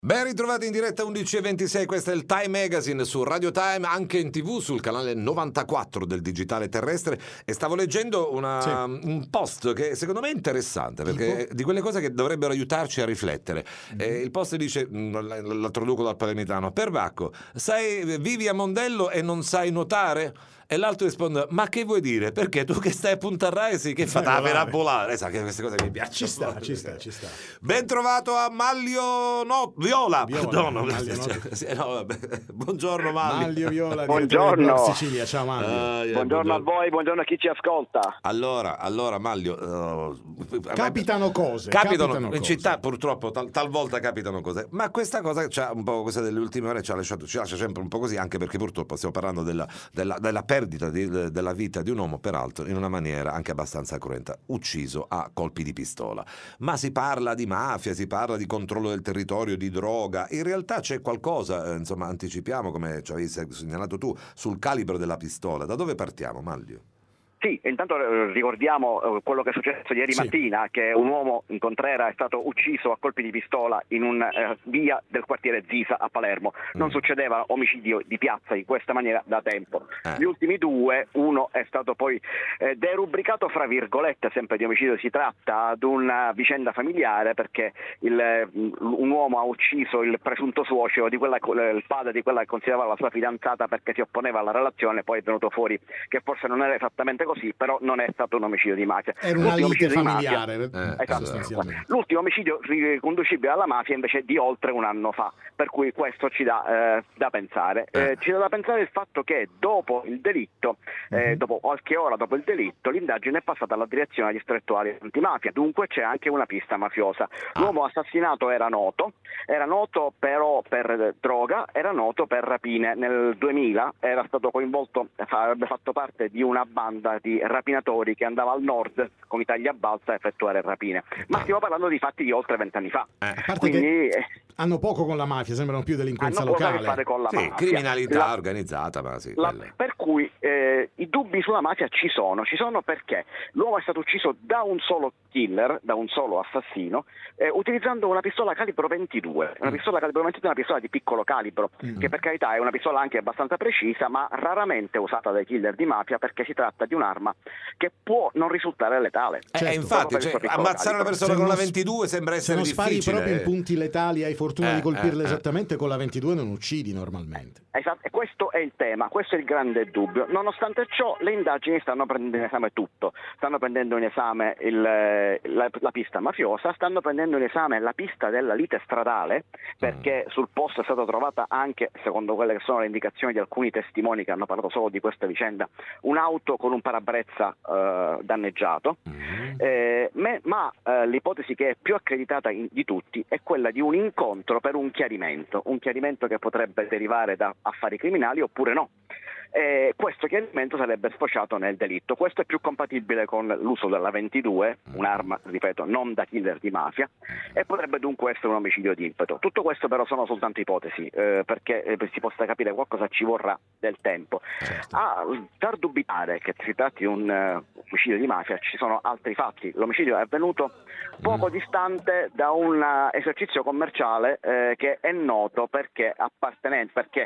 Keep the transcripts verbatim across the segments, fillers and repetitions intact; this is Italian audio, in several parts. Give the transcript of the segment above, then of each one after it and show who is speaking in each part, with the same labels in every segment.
Speaker 1: Ben ritrovati in diretta undici e ventisei, questo è il Time Magazine su Radio Time, anche in tv sul canale novantaquattro del digitale terrestre, e stavo leggendo una, sì. un post che secondo me è interessante, perché è di quelle cose che dovrebbero aiutarci a riflettere. Mm-hmm. Eh, il post dice, la traduco dal palermitano: Perbacco, sai, vivi a Mondello e non sai nuotare? E l'altro risponde: ma che vuoi dire? Perché tu che stai a Punta Raisi che fa per a volare? Sai che queste cose mi piacciono.
Speaker 2: Ci sta, ci sta, ci sta.
Speaker 1: Ben trovato a Maglio no, Viola.
Speaker 2: Viola
Speaker 1: Perdono.
Speaker 2: Maglio, no.
Speaker 1: Sì, no, vabbè. Buongiorno Maglio.
Speaker 2: Maglio Viola,
Speaker 3: buongiorno.
Speaker 2: Sicilia. Ciao Maglio.
Speaker 3: Ah, yeah, buongiorno, buongiorno a voi, buongiorno a chi ci ascolta.
Speaker 1: Allora, allora Maglio, uh,
Speaker 2: capitano cose.
Speaker 1: Capitano,
Speaker 2: capitano
Speaker 1: in
Speaker 2: cose.
Speaker 1: città purtroppo tal, talvolta capitano cose. Ma questa cosa c'ha un po', questa delle ultime ore ci ha lasciato, ci lascia sempre un po' così, anche perché purtroppo stiamo parlando della, della, della perdita di, della vita di un uomo, peraltro in una maniera anche abbastanza cruenta, ucciso a colpi di pistola. Ma si parla di mafia, si parla di controllo del territorio, di droga. In realtà c'è qualcosa, eh, insomma, anticipiamo, come ci avevi segnalato tu, sul calibro della pistola. Da dove partiamo, Maglio?
Speaker 3: Sì, intanto ricordiamo quello che è successo ieri sì. mattina, che un uomo in Contrera è stato ucciso a colpi di pistola in un eh, via del quartiere Zisa a Palermo. Non mm. succedeva omicidio di piazza in questa maniera da tempo. Eh. Gli ultimi due, uno è stato poi eh, derubricato fra virgolette, sempre di omicidio si tratta, ad una vicenda familiare, perché il, un uomo ha ucciso il presunto suocero di quella, il padre di quella che considerava la sua fidanzata perché si opponeva alla relazione. Poi è venuto fuori che forse non era esattamente così, però non è stato un omicidio di mafia.
Speaker 2: Era una lite familiare.
Speaker 3: Mafia, eh, esatto. L'ultimo omicidio riconducibile alla mafia invece è di oltre un anno fa, per cui questo ci dà eh, da pensare. Eh, ci dà da pensare il fatto che dopo il delitto, eh, mm-hmm. dopo qualche ora dopo il delitto, l'indagine è passata alla direzione distrettuale antimafia, dunque c'è anche una pista mafiosa. L'uomo assassinato era noto, era noto però per droga, era noto per rapine. Nel duemila era stato coinvolto, avrebbe fatto parte di una banda di rapinatori che andava al nord con i tagliabalza a effettuare rapine, ma stiamo parlando di fatti di oltre vent'anni fa.
Speaker 2: Eh, a parte Quindi, che hanno poco con la mafia, sembrano più delinquenza
Speaker 3: hanno
Speaker 2: locale.
Speaker 3: Poco a che fare con la
Speaker 1: sì,
Speaker 3: mafia.
Speaker 1: Criminalità
Speaker 3: la,
Speaker 1: organizzata, ma sì,
Speaker 3: la, per cui eh, i dubbi sulla mafia ci sono, ci sono perché l'uomo è stato ucciso da un solo killer, da un solo assassino, eh, utilizzando una pistola calibro ventidue. Una pistola calibro ventidue è una pistola di piccolo calibro, mm. che per carità è una pistola anche abbastanza precisa, ma raramente usata dai killer di mafia, perché si tratta di un'arma che può non risultare letale.
Speaker 1: Eh, certo. infatti, cioè, ammazzare una persona con la ventidue sembra essere difficile.
Speaker 2: Se non spari proprio in punti letali, hai fortuna
Speaker 1: eh,
Speaker 2: di colpirle
Speaker 1: eh,
Speaker 2: esattamente, con la ventidue non uccidi normalmente.
Speaker 3: Esatto, e questo è il tema, questo è il grande dubbio. Nonostante ciò, le indagini stanno prendendo in esame tutto. Stanno prendendo in esame il, la, la pista mafiosa, stanno prendendo in esame la pista della lite stradale, perché mm. sul posto è stata trovata anche, secondo quelle che sono le indicazioni di alcuni testimoni che hanno parlato solo di questa vicenda, un'auto con un parabrezza eh, danneggiato. Mm. Eh, ma ma eh, l'ipotesi che è più accreditata in, di tutti è quella di un incontro per un chiarimento, un chiarimento che potrebbe derivare da affari criminali oppure no. Eh, questo chiarimento sarebbe sfociato nel delitto. Questo è più compatibile con l'uso della ventidue, un'arma, ripeto, non da killer di mafia, e potrebbe dunque essere un omicidio di impeto. Tutto questo però sono soltanto ipotesi, eh, perché eh, si possa capire qualcosa ci vorrà del tempo.
Speaker 1: Certo.
Speaker 3: A far dubitare che si tratti di un uh, omicidio di mafia ci sono altri fatti. L'omicidio è avvenuto poco mm. distante da un uh, esercizio commerciale eh, che è noto perché appartenente, perché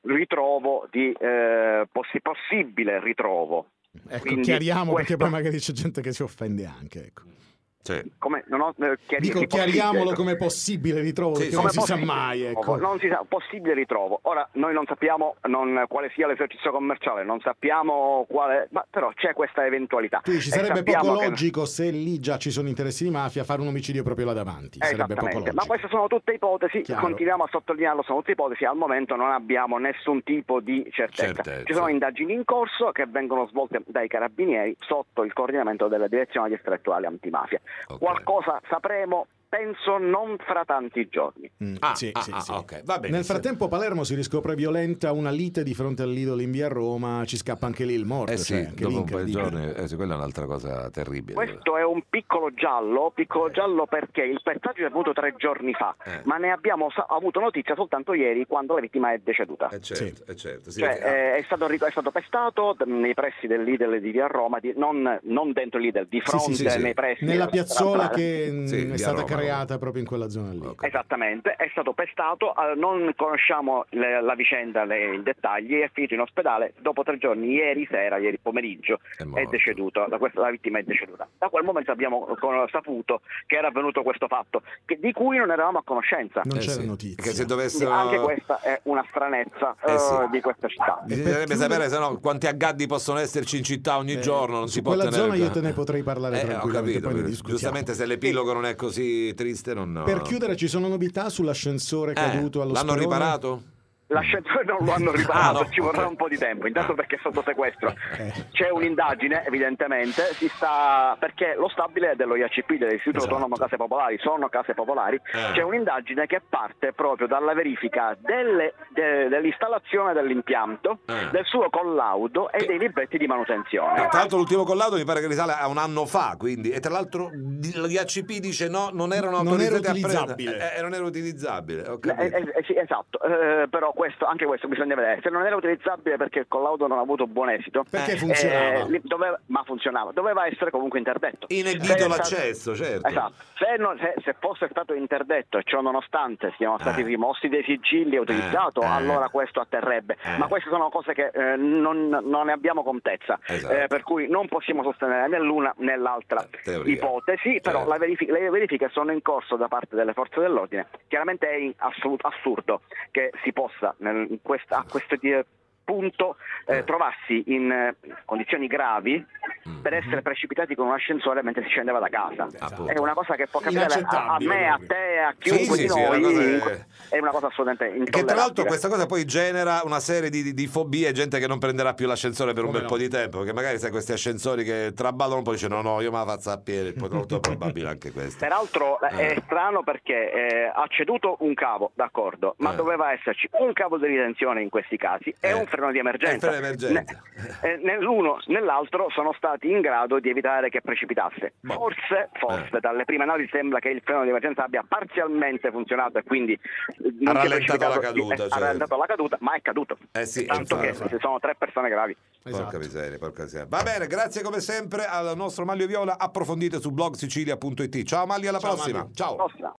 Speaker 3: ritrovo di eh, possi- possibile ritrovo.
Speaker 2: Ecco,
Speaker 3: Quindi
Speaker 2: chiariamo
Speaker 3: questo...
Speaker 2: perché poi magari c'è gente che si offende anche, ecco.
Speaker 1: Sì.
Speaker 3: Come, non ho, eh, chiari-
Speaker 2: Dico, chiariamolo come possibile ritrovo,
Speaker 1: sì,
Speaker 2: perché
Speaker 1: sì,
Speaker 2: non si
Speaker 3: possibile,
Speaker 2: sa mai, ecco.
Speaker 3: Non si sa, possibile ritrovo. Ora noi non sappiamo non, quale sia l'esercizio commerciale, non sappiamo quale, ma però c'è questa eventualità.
Speaker 2: Tu dici, sarebbe poco
Speaker 3: che...
Speaker 2: logico, se lì già ci sono interessi di mafia, fare un omicidio proprio là davanti. Sarebbe poco logico.
Speaker 3: Ma queste sono tutte ipotesi,
Speaker 2: Chiaro.
Speaker 3: Continuiamo a sottolinearlo, sono tutte ipotesi, al momento non abbiamo nessun tipo di certezza.
Speaker 1: Certezza.
Speaker 3: Ci sono indagini in corso che vengono svolte dai carabinieri sotto il coordinamento della direzione distrettuale antimafia.
Speaker 1: Okay.
Speaker 3: Qualcosa sapremo, penso non fra tanti giorni.
Speaker 2: Mm,
Speaker 1: ah,
Speaker 2: sì,
Speaker 1: ah,
Speaker 2: sì,
Speaker 1: ah,
Speaker 2: sì.
Speaker 1: okay. Va bene.
Speaker 2: Nel frattempo Palermo si riscopre violenta, una lite di fronte al Lidl in via Roma, ci scappa anche lì il morto.
Speaker 1: Eh sì,
Speaker 2: cioè, anche
Speaker 1: dopo un po' di
Speaker 2: incredibile.
Speaker 1: giorni, eh, sì, quella è un'altra cosa terribile.
Speaker 3: Questo è un piccolo giallo, piccolo giallo perché il pestaggio è avvenuto tre giorni fa,
Speaker 1: eh.
Speaker 3: ma ne abbiamo sa- avuto notizia soltanto ieri, quando la vittima è deceduta.
Speaker 1: Eh certo, sì. eh certo. Sì,
Speaker 3: cioè,
Speaker 1: perché...
Speaker 3: eh, è, stato, è stato pestato nei pressi del Lidl di via Roma, di, non, non dentro il Lidl, di fronte
Speaker 2: sì, sì, sì,
Speaker 3: nei
Speaker 2: sì.
Speaker 3: pressi.
Speaker 2: Nella piazzola che
Speaker 1: sì,
Speaker 2: è stata
Speaker 1: Roma,
Speaker 2: creata proprio in quella zona lì.
Speaker 1: Okay.
Speaker 3: Esattamente, è stato pestato, eh, non conosciamo le, la vicenda, le, i dettagli, è finito in ospedale dopo tre giorni, ieri sera, ieri pomeriggio,
Speaker 1: È
Speaker 3: è,
Speaker 1: morto.
Speaker 3: deceduto, la, questa, la vittima è deceduta. Da quel momento abbiamo con- saputo che era avvenuto questo fatto, che, di cui non eravamo a conoscenza.
Speaker 2: Non
Speaker 1: Eh
Speaker 2: c'era
Speaker 1: sì,
Speaker 2: notizia.
Speaker 1: Che se
Speaker 3: Quindi
Speaker 1: dovessero...
Speaker 3: anche questa è una stranezza
Speaker 1: Eh
Speaker 3: eh,
Speaker 1: sì.
Speaker 3: di questa città.
Speaker 1: Bisognerebbe
Speaker 2: per chiudere-
Speaker 1: sapere se no quanti aggaddi possono esserci in città ogni
Speaker 2: Eh,
Speaker 1: giorno, non
Speaker 2: su
Speaker 1: si può
Speaker 2: quella
Speaker 1: tenere...
Speaker 2: zona io te ne potrei parlare
Speaker 1: Eh, ho
Speaker 2: tranquillamente,
Speaker 1: capito,
Speaker 2: poi ne
Speaker 1: perché
Speaker 2: discutiamo.
Speaker 1: giustamente se l'epilogo non è così triste non...
Speaker 2: Per chiudere, ci sono novità sull'ascensore
Speaker 1: Eh,
Speaker 2: caduto allo
Speaker 1: l'hanno
Speaker 2: Sperone?
Speaker 1: riparato?
Speaker 3: L'ascensore non lo hanno riparato,
Speaker 1: Ah, no,
Speaker 3: ci vorrà
Speaker 1: ok.
Speaker 3: un po' di tempo, intanto
Speaker 1: Ah.
Speaker 3: perché è sotto sequestro.
Speaker 2: Eh.
Speaker 3: C'è un'indagine, evidentemente, si sta perché lo stabile è dello I A C P, dell'Istituto
Speaker 2: Esatto.
Speaker 3: Autonomo Case Popolari, sono case popolari.
Speaker 1: Eh.
Speaker 3: C'è un'indagine che parte proprio dalla verifica delle- de- dell'installazione dell'impianto,
Speaker 1: Eh.
Speaker 3: del suo collaudo e
Speaker 1: Che-
Speaker 3: dei libretti di manutenzione.
Speaker 1: No, tra l'altro l'ultimo collaudo mi pare che risale a un anno fa, quindi, e tra l'altro l'I A C P dice no, non erano
Speaker 2: Non era
Speaker 1: autorizzati a
Speaker 2: utilizzabile.
Speaker 1: prendere. Eh, eh, non era utilizzabile, ho
Speaker 3: Eh,
Speaker 1: capito.
Speaker 3: eh, eh, sì, esatto, eh, però questo, anche questo bisogna vedere. Se non era utilizzabile perché il collaudo non ha avuto buon esito,
Speaker 2: Perché
Speaker 1: Eh,
Speaker 2: funzionava.
Speaker 3: eh, li- doveva- ma funzionava, doveva essere comunque interdetto.
Speaker 1: Inibito
Speaker 3: Se è stato-
Speaker 1: l'accesso, certo.
Speaker 3: Esatto. Se, non- se- se fosse stato interdetto e ciò nonostante siano stati
Speaker 1: Eh.
Speaker 3: rimossi dei sigilli e utilizzato,
Speaker 1: Eh, eh.
Speaker 3: allora questo atterrebbe.
Speaker 1: Eh.
Speaker 3: Ma queste sono cose che eh, non, non ne abbiamo contezza,
Speaker 1: Esatto.
Speaker 3: eh, per cui non possiamo sostenere né l'una né l'altra
Speaker 1: Eh, teoria.
Speaker 3: ipotesi, però
Speaker 1: Certo.
Speaker 3: la verifi- le verifiche sono in corso da parte delle forze dell'ordine. Chiaramente è assolut- assurdo che si possa nel- in questa, a questo di- punto eh,
Speaker 1: Eh.
Speaker 3: trovarsi in eh, condizioni gravi
Speaker 1: Mm.
Speaker 3: per essere precipitati con un ascensore mentre si scendeva da casa.
Speaker 1: Appunto.
Speaker 3: È una cosa che può capitare a, a
Speaker 2: Inaccettabile,
Speaker 3: me, a
Speaker 2: proprio.
Speaker 3: te, a
Speaker 1: Sì,
Speaker 3: chiunque
Speaker 1: sì,
Speaker 3: di
Speaker 1: sì, è
Speaker 3: noi.
Speaker 1: una cosa
Speaker 3: in-
Speaker 1: che-
Speaker 3: È una cosa assolutamente
Speaker 1: Che tra
Speaker 3: intollerabile.
Speaker 1: l'altro questa cosa poi genera una serie di, di- di fobie, gente che non prenderà più l'ascensore per un
Speaker 2: Come
Speaker 1: bel
Speaker 2: no?
Speaker 1: po' di tempo, perché magari sai questi ascensori che traballano un po' dice no no io me la faccio a piedi, poi molto probabile anche questo.
Speaker 3: Peraltro eh,
Speaker 1: Eh.
Speaker 3: è strano perché eh, ha ceduto un cavo, d'accordo, ma
Speaker 1: Eh.
Speaker 3: doveva esserci un cavo di ritenzione in questi casi e
Speaker 1: Eh.
Speaker 3: un freno di
Speaker 1: Eh,
Speaker 3: emergenza.
Speaker 1: freno di emergenza.
Speaker 3: Ne- eh, nell'uno nell'altro sono stati in grado di evitare che precipitasse.
Speaker 1: Boh.
Speaker 3: Forse, forse
Speaker 1: Eh.
Speaker 3: dalle prime analisi sembra che il freno di emergenza abbia parzialmente funzionato e quindi eh, non
Speaker 1: Ha
Speaker 3: sia
Speaker 1: rallentato la
Speaker 3: precipitato-
Speaker 1: caduta,
Speaker 3: eh,
Speaker 1: certo.
Speaker 3: ha rallentato la caduta, ma è caduto.
Speaker 1: Eh sì,
Speaker 3: Tanto
Speaker 1: infatti,
Speaker 3: che
Speaker 1: infatti.
Speaker 3: ci sono tre persone gravi.
Speaker 2: Esatto.
Speaker 1: Porca miseria, porca miseria. Va bene, grazie come sempre al nostro Maglio Viola, approfondite su blog sicilia punto it. Ciao Magli, alla
Speaker 2: Ciao,
Speaker 1: prossima.
Speaker 2: Magli.
Speaker 1: Ciao.
Speaker 3: Prossima.